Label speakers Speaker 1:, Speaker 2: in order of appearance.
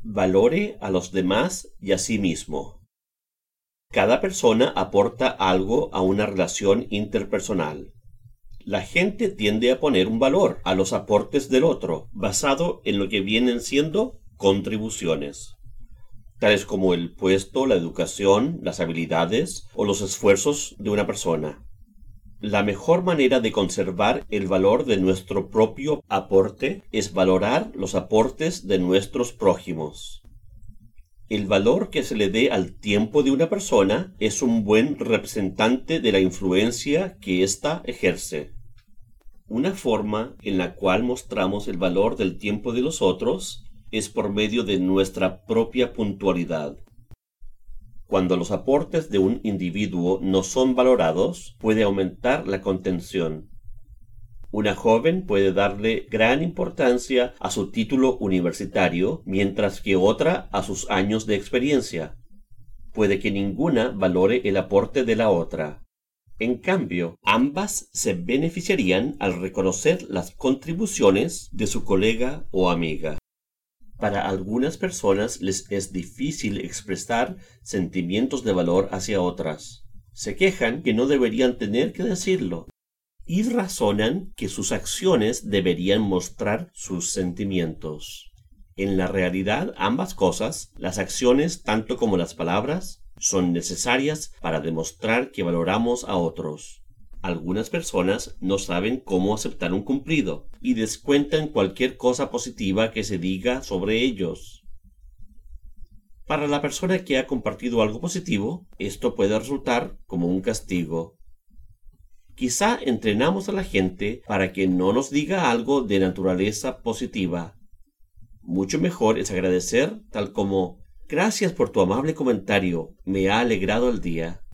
Speaker 1: Valore a los demás y a sí mismo. Cada persona aporta algo a una relación interpersonal. La gente tiende a poner un valor a los aportes del otro, basado en lo que vienen siendo contribuciones, tales como el puesto, la educación, las habilidades o los esfuerzos de una persona. La mejor manera de conservar el valor de nuestro propio aporte es valorar los aportes de nuestros prójimos. El valor que se le dé al tiempo de una persona es un buen representante de la influencia que ésta ejerce. Una forma en la cual mostramos el valor del tiempo de los otros es por medio de nuestra propia puntualidad. Cuando los aportes de un individuo no son valorados, puede aumentar la contención. Una joven puede darle gran importancia a su título universitario, mientras que otra a sus años de experiencia. Puede que ninguna valore el aporte de la otra. En cambio, ambas se beneficiarían al reconocer las contribuciones de su colega o amiga. Para algunas personas les es difícil expresar sentimientos de valor hacia otras. Se quejan que no deberían tener que decirlo y razonan que sus acciones deberían mostrar sus sentimientos. En la realidad, ambas cosas, las acciones tanto como las palabras, son necesarias para demostrar que valoramos a otros. Algunas personas no saben cómo aceptar un cumplido y descuentan cualquier cosa positiva que se diga sobre ellos. Para la persona que ha compartido algo positivo, esto puede resultar como un castigo. Quizá entrenamos a la gente para que no nos diga algo de naturaleza positiva. Mucho mejor es agradecer tal como: gracias por tu amable comentario, me ha alegrado el día.